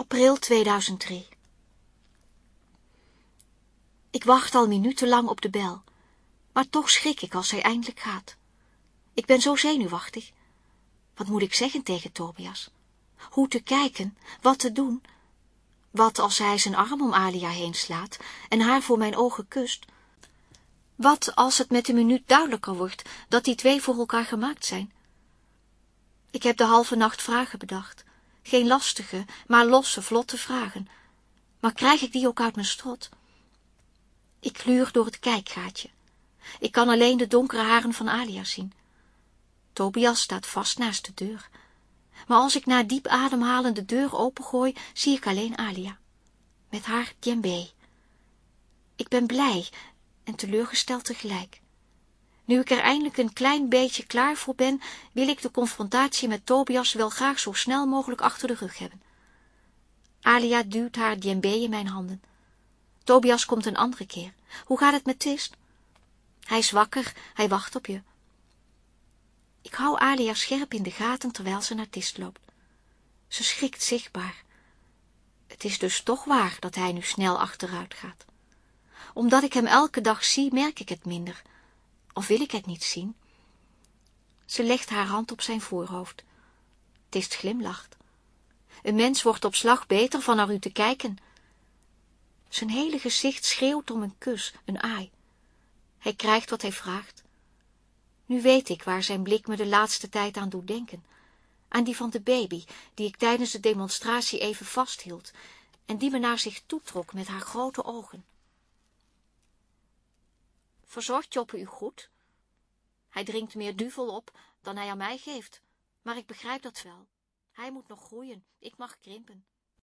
april 2003. Ik wacht al minutenlang op de bel, maar toch schrik ik als hij eindelijk gaat. Ik ben zo zenuwachtig. Wat moet ik zeggen tegen Tobias? Hoe te kijken? Wat te doen? Wat als hij zijn arm om Alia heen slaat en haar voor mijn ogen kust? Wat als het met de minuut duidelijker wordt dat die twee voor elkaar gemaakt zijn? Ik heb de halve nacht vragen bedacht. Geen lastige, maar losse, vlotte vragen. Maar krijg ik die ook uit mijn strot? Ik gluur door het kijkgaatje. Ik kan alleen de donkere haren van Alia zien. Tobias staat vast naast de deur. Maar als ik na diep ademhalen de deur opengooi, zie ik alleen Alia. Met haar djembe. Ik ben blij en teleurgesteld tegelijk. Nu ik er eindelijk een klein beetje klaar voor ben, wil ik de confrontatie met Tobias wel graag zo snel mogelijk achter de rug hebben. Alia duwt haar djembe in mijn handen. Tobias komt een andere keer. Hoe gaat het met Tist? Hij is wakker, hij wacht op je. Ik hou Alia scherp in de gaten terwijl ze naar Tist loopt. Ze schrikt zichtbaar. Het is dus toch waar dat hij nu snel achteruit gaat. Omdat ik hem elke dag zie, merk ik het minder. Of wil ik het niet zien? Ze legt haar hand op zijn voorhoofd. Tist glimlacht. Een mens wordt op slag beter van naar u te kijken. Zijn hele gezicht schreeuwt om een kus, een aai. Hij krijgt wat hij vraagt. Nu weet ik waar zijn blik me de laatste tijd aan doet denken. Aan die van de baby, die ik tijdens de demonstratie even vasthield en die me naar zich toetrok met haar grote ogen. Verzorgt Joppe u goed? Hij drinkt meer duvel op dan hij aan mij geeft, maar ik begrijp dat wel. Hij moet nog groeien, ik mag krimpen.